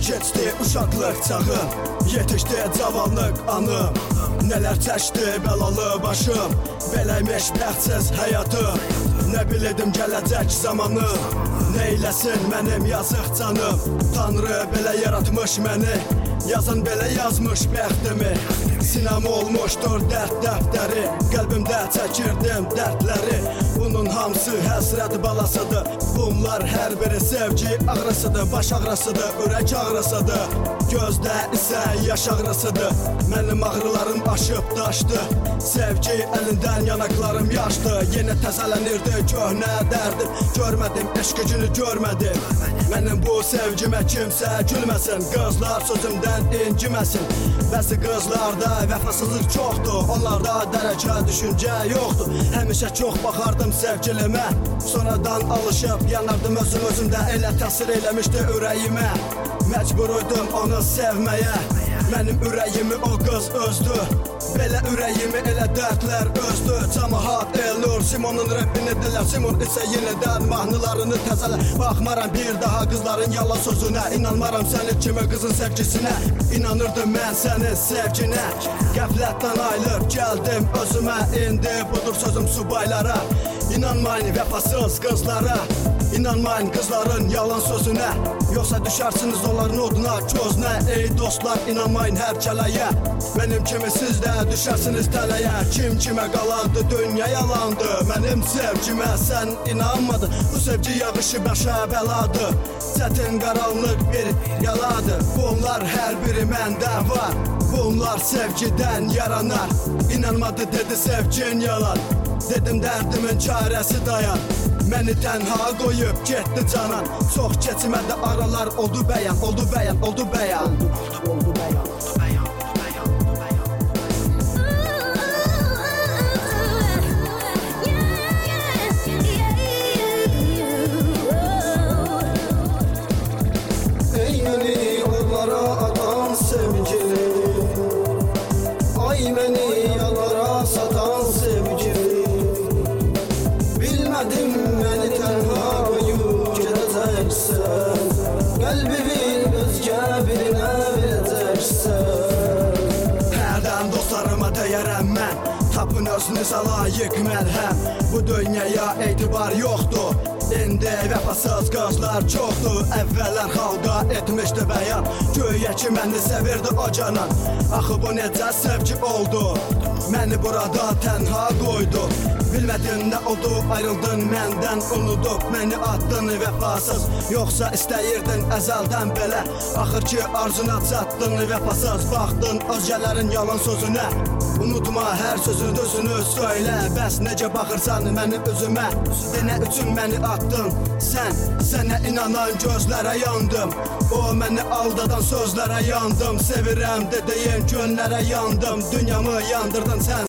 Keçdi uşaqlıq çağım, yetişdi cavanlıq anım. Nələr çəkdi bəlalı başım, beləymiş bəxtsiz həyatım. Nə bilirdim gələcək zamanı, neyləsin mənim yazıq canım. Tanrı belə yaratmış məni, yazan belə yazmış bəxtimi. Sinəm olmuşdur dərd dəftəri, qəlbimdə çəkirdim dərdləri. Bunun hamısı həsrət balasıdır, bunlar hər biri sevgi ağrısıdır. Baş ağrısıdır, ürək ağrısıdır, gözdə isə yaş ağrısıdır. Mənim ağrılarım aşıb daşdı, sevgi əlindən yanaqlarım yaşdı. Yenə təzələnirdi köhnə dərdim, görmədim eşq gücünü görmədim. Mənim bu sevgimə kimsə gülməsin, qızlar sözümdən inciməsin. Bəzi qızlarda vəfasızlıq çoxdur, onlarda dərəcə düşüncə yoxdur. Həmişə çox baxardım sevgilimə, sonradan alışıb yanardım özümdə. Elə təsir eləmişdi ürəyimə, məcburuydum onu sevməyə. Mənim ürəyimi o qız özdü, belə ürəyimi elə dərdlər özdü. Camahat Elnur Simonun rapini dilər, Simon isə yenidən mahnılarını təzələ. Baxmaram bir daha qızların yalan sözünə, inanmaram sənin kimi qızın sevgisinə. İnanırdım mən sənin sevginə, qəflətdən ayılıb gəldim özümə. İndi budur sözüm subaylara, İnanmayın vəfasız qızlara, İnanmayın qızların yalan sözünə, yoxsa düşərsiniz onların oduna, közünə. Ey dostlar, inanmayın hər kələyə, mənim kimi siz də düşərsiniz tələyə. Kim kimə qalandı, dünya yalandı, mənim sevgimə sən inanmadın. Bu sevgi yağışı başa bəladır, çətin qaranlıq bir yaladır. Bunlar hər biri məndə var, bunlar sevgidən yaranar. İnanmadı dedi sevgin yalan, dedim dərdimin çarəsi dayan. Məni tənha qoyub getdi canan, çox keçmədi aralar oldu bəyan, oldu bəyan, oldu bəyan. Oldu bəyan. Ey məni onlara atan sevgili, ay məni yalara satan sevgili. Bilmədim məni tənha qoyub gedəcəksən, qəlbimin özgə birinə verəcəksən. Hərdən dostlarıma deyərəm mən, tapın özünüzə layiq məlhəm. Bu dünyaya etibar yoxdur, İndi vəfasız qızlar çoxdur. Əvvəllər xalqa etmişdi bəyan, göyə ki məni sevirdi o canan. Axı bu necə sevgi oldu, məni burada tənha qoydu. Bilmədin nə oldu, ayrıldın məndən, unudub məni atdın vəfasız. Yoxsa istəyirdin əzəldən belə, axır ki arzuna çatdın vəfasız. Baxdın özgələrin yalan sözünə, unutma hər sözün düzünü söylə. Bəs necə baxırsan mənim üzümə, nə üçün məni atdın sən? Sənə inanan gözlərə yandım, o məni aldadan sözlərə yandım. Sevirəm dediyin günlərə yandım, dünyamı yandırdın sən.